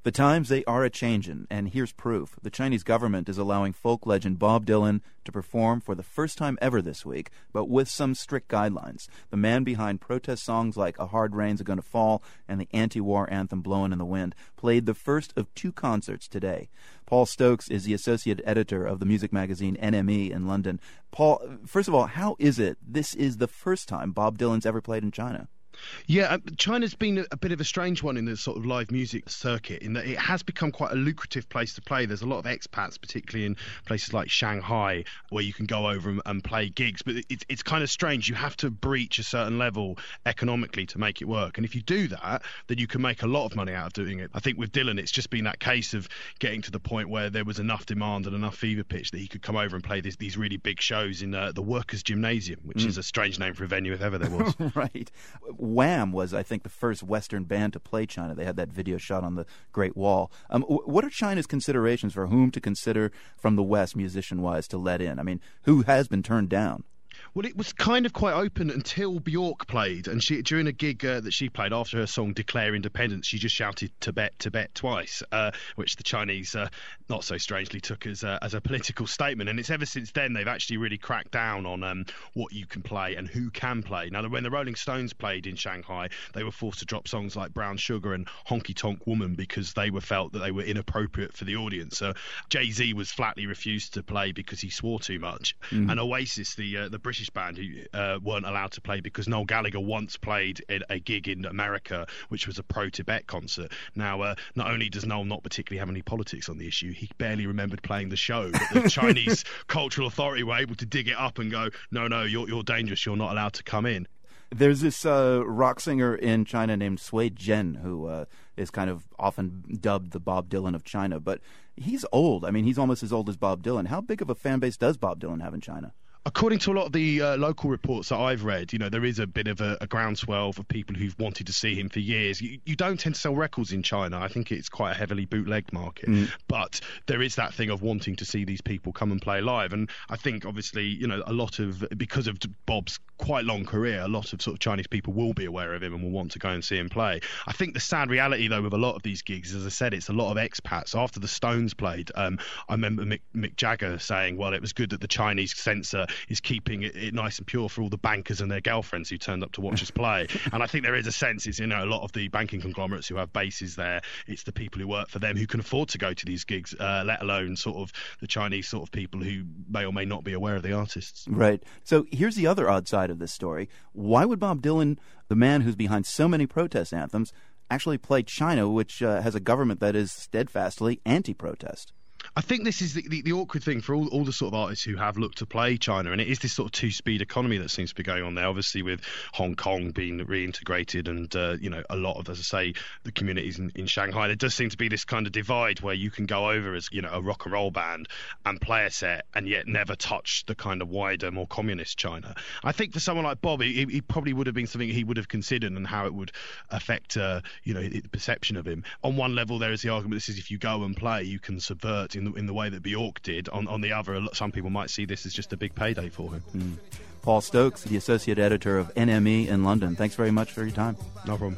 The times, they are a-changin', and here's proof. The Chinese government is allowing folk legend Bob Dylan to perform for the first time ever this week, but with some strict guidelines. The man behind protest songs like A Hard Rain's A Gonna Fall and the anti-war anthem Blowin' in the Wind played the first of 2 concerts today. Paul Stokes is the associate editor of the music magazine NME in London. Paul, first of all, how is it this is the first time Bob Dylan's ever played in China? Yeah, China's been a bit of a strange one in the sort of live music circuit in that it has become quite a lucrative place to play. There's a lot of expats, particularly in places like Shanghai, where you can go over and play gigs. But it's kind of strange. You have to breach a certain level economically to make it work. And if you do that, then you can make a lot of money out of doing it. I think with Dylan, it's just been that case of getting to the point where there was enough demand and enough fever pitch that he could come over and play these really big shows in the Workers' Gymnasium, which is a strange name for a venue if ever there was. Right. Wham! Was, I think, the first Western band to play China. They had that video shot on the Great Wall. What are China's considerations for whom to consider from the West, musician-wise, to let in? I mean, who has been turned down? Well, it was kind of quite open until Bjork played, and during a gig that she played after her song Declare Independence, she just shouted Tibet, Tibet twice, which the Chinese, not so strangely, took as a political statement. And it's ever since then they've actually really cracked down on what you can play and who can play. Now, when the Rolling Stones played in Shanghai, they were forced to drop songs like Brown Sugar and Honky Tonk Woman because they felt that they were inappropriate for the audience. Jay-Z was flatly refused to play because he swore too much. And Oasis, the British band, who weren't allowed to play because Noel Gallagher once played in a gig in America which was a pro-Tibet concert. Now, not only does Noel not particularly have any politics on the issue, he barely remembered playing the show, but the Chinese Cultural Authority were able to dig it up and go, no, you're dangerous, you're not allowed to come in. There's this rock singer in China named Sui Zhen who is kind of often dubbed the Bob Dylan of China, but he's old. I mean, he's almost as old as Bob Dylan. How big of a fan base does Bob Dylan have in China? According to a lot of the local reports that I've read, there is a bit of a groundswell of people who've wanted to see him for years. You don't tend to sell records in China. I think it's quite a heavily bootlegged market. But there is that thing of wanting to see these people come and play live. And I think, obviously, a lot of, because of Bob's quite long career, a lot of sort of Chinese people will be aware of him and will want to go and see him play. I think the sad reality, though, with a lot of these gigs, as I said, it's a lot of expats. After the Stones played, I remember Mick Jagger saying, well, it was good that the Chinese censor is keeping it nice and pure for all the bankers and their girlfriends who turned up to watch us play. And I think there is a sense, it's, a lot of the banking conglomerates who have bases there, it's the people who work for them who can afford to go to these gigs, let alone sort of the Chinese sort of people who may or may not be aware of the artists. Right. So here's the other odd side of this story. Why would Bob Dylan, the man who's behind so many protest anthems, actually play China, which has a government that is steadfastly anti-protest? I think this is the awkward thing for all the sort of artists who have looked to play China, and it is this sort of two-speed economy that seems to be going on there, obviously with Hong Kong being reintegrated and, a lot of, as I say, the communities in Shanghai. There does seem to be this kind of divide where you can go over as, a rock and roll band and play a set and yet never touch the kind of wider, more communist China. I think for someone like Bob, he probably would have been something he would have considered and how it would affect, the perception of him. On one level, there is the argument that says if you go and play, you can subvert in the way that Bjork did. On the other, some people might see this as just a big payday for him. Paul Stokes, the associate editor of NME in London. Thanks very much for your time. No problem.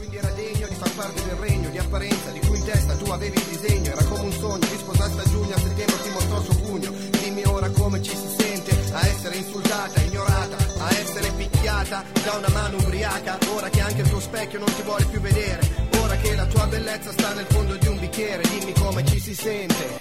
Da una mano ubriaca, ora che anche il tuo specchio non ti vuole più vedere, ora che la tua bellezza sta nel fondo di un bicchiere, dimmi come ci si sente